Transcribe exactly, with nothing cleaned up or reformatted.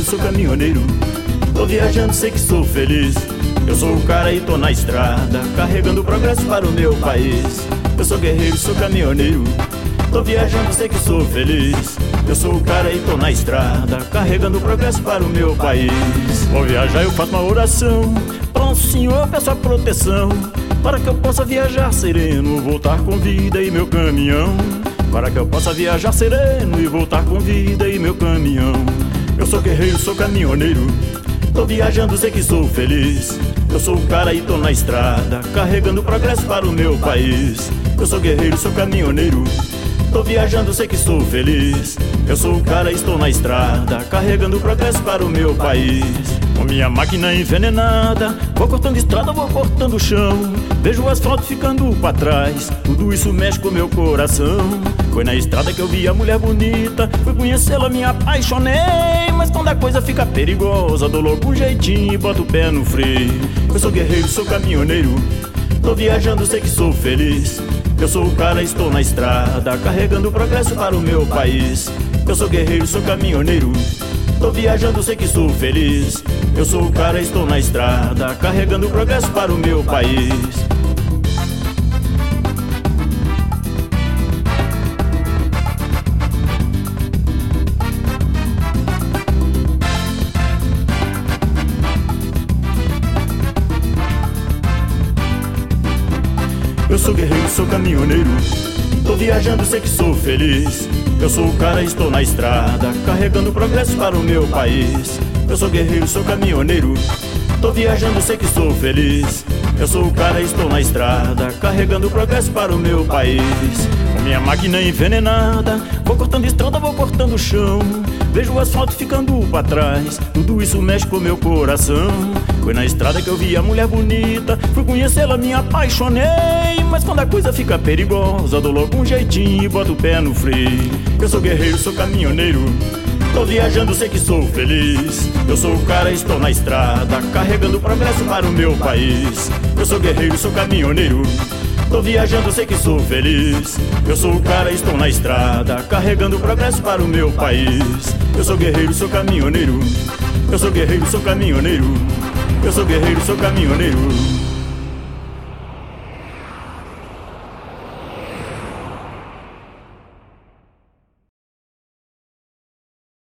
sou caminhoneiro. Tô viajando, sei que sou feliz. Eu sou o cara e tô na estrada, carregando progresso para o meu país. Eu sou guerreiro, sou caminhoneiro. Tô viajando, sei que sou feliz. Eu sou o cara e tô na estrada, carregando progresso para o meu país. Vou viajar, eu faço uma oração para Nosso Senhor, peço a proteção, para que eu possa viajar sereno, voltar com vida e meu caminhão. Para que eu possa viajar sereno e voltar com vida e meu caminhão. Eu sou guerreiro, sou caminhoneiro. Tô viajando, sei que sou feliz. Eu sou o cara e tô na estrada, carregando progresso para o meu país. Eu sou guerreiro, sou caminhoneiro. Tô viajando, sei que sou feliz. Eu sou o cara e estou na estrada, carregando progresso para o meu país. Com minha máquina envenenada, vou cortando estrada, vou cortando chão. Vejo o asfalto ficando pra trás, tudo isso mexe com meu coração. Foi na estrada que eu vi a mulher bonita, fui conhecê-la, me apaixonei. Mas quando a coisa fica perigosa, dou logo um jeitinho e boto o pé no freio. Eu sou guerreiro, sou caminhoneiro. Tô viajando, sei que sou feliz. Eu sou o cara, estou na estrada, carregando progresso para o meu país. Eu sou guerreiro, sou caminhoneiro. Tô viajando, sei que sou feliz. Eu sou o cara, estou na estrada, carregando progresso para o meu país. Eu sou guerreiro, sou caminhoneiro. Tô viajando, sei que sou feliz. Eu sou o cara, estou na estrada, carregando progresso para o meu país. Eu sou guerreiro, sou caminhoneiro. Tô viajando, sei que sou feliz. Eu sou o cara, estou na estrada, carregando progresso para o meu país. Com minha máquina envenenada, vou cortando estrada, vou cortando chão. Vejo o asfalto ficando pra trás, tudo isso mexe com meu coração. Foi na estrada que eu vi a mulher bonita, fui conhecê-la, me apaixonei. Mas quando a coisa fica perigosa, dou logo um jeitinho e boto o pé no freio. Eu sou guerreiro, sou caminhoneiro. Tô viajando, sei que sou feliz. Eu sou o cara, estou na estrada, carregando progresso para o meu país. Eu sou guerreiro, sou caminhoneiro. Tô viajando, sei que sou feliz. Eu sou o cara, estou na estrada, carregando progresso para o meu país. Eu sou guerreiro, sou caminhoneiro. Eu sou guerreiro, sou caminhoneiro. Eu sou guerreiro, sou caminhoneiro.